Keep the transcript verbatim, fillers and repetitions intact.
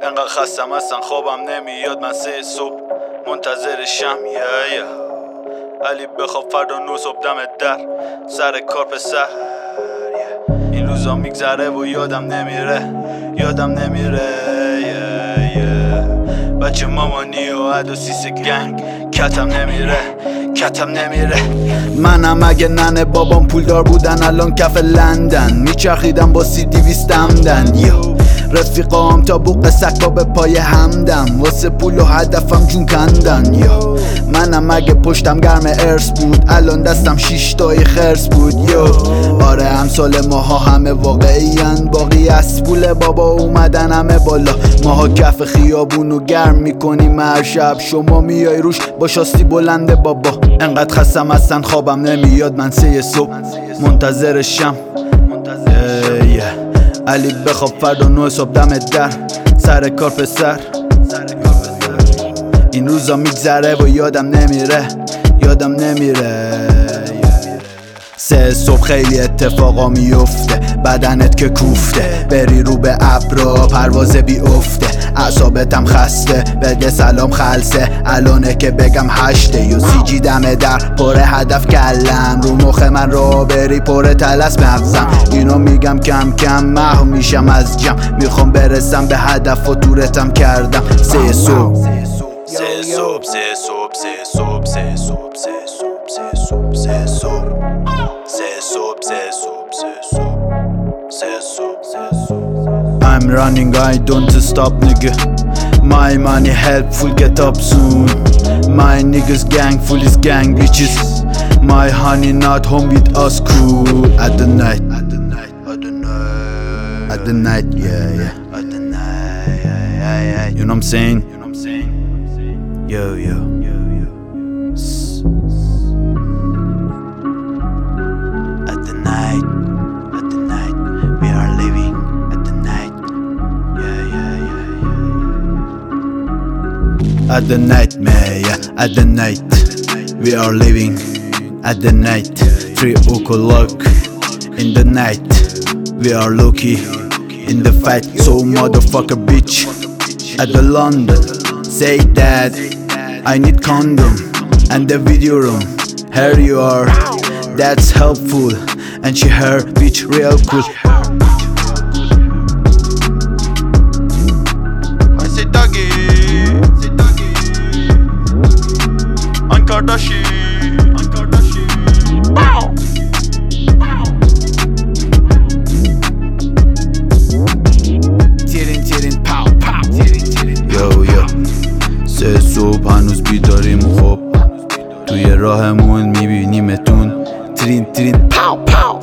انقدر خستم هستن خوابم نمیاد، من سه صبح منتظرشم. یه یه علی بخواب فردا نو صبح دم در سر کار پسر. این روزا میگذره و یادم نمیره، یادم نمیره. یه یه بچه مامانی و عد و سیس گنگ کتم نمیره، کتم نمیره. منم اگه ننه بابام پولدار بودن الان کف لندن میچرخیدم با سی دیویست همدن. یو رفیقام تا بوق سکا به پای همدم واسه پول و هدفم جون کندن. یو منم اگه پشتم گرم ارس بود الان دستم شیشتای خرس بود. یو آره امسال ماها همه واقعیان، باقی از پول بابا اومدن همه بالا. ماها کف خیابونو گرم میکنیم هر شب، شما میای روش با شاستی بلنده بابا. انقدر خستم هستن خوابم نمیاد، من سه صبح منتظرشم. علی بخواب فردا نو صبح دم در سر کار پسر. این روزا میگذره و یادم نمیره، یادم نمیره. سه صبح خیلی اتفاقا میفته، بدنت که کوفته، بری رو به ابرا پرواز بی افته. اعصابتم خسته بده سلام خلصه، الانه که بگم هشته. یو سی جی دم در پر هدف کلم، رو مخ من را بری پر تلس مغزم. اینو میگم کم کم محو میشم از جمع، میخوام برسم به هدف و دورتم کردم. سه صبح سه صبح سه صبح سه صبح سه صبح سه صبح سه صبح سه صبح سه صبح سه صبح سه صبح سه صبح سه صبح. I'm running, I don't stop nigga. My money helpful, get up soon. My niggas gang full is gang bitches. My honey not home with us cool. At the night, at the night, at the night, at the night, yeah, yeah. At the night, yeah, yeah, yeah. You know what I'm saying? You know what I'm saying? Yo, yo, yo, yo. At the night, at the night, we are living. At the night, man, yeah, at the night, we are living. At the night, three o'clock in the night, we are lucky in the fight. So motherfucker bitch, at the London, say that I need condom and the video room. Here you are, that's helpful, and she her bitch real cool. I say doggy. Kardashian, I'm Kardashian. Bow. تیرین تیرین پاو پاو تیرین تیرین. یو یو سه صبح هنوز بیداریم خوب، توی راهمون میبینیمتون. تیرین تیرین پاو پاو.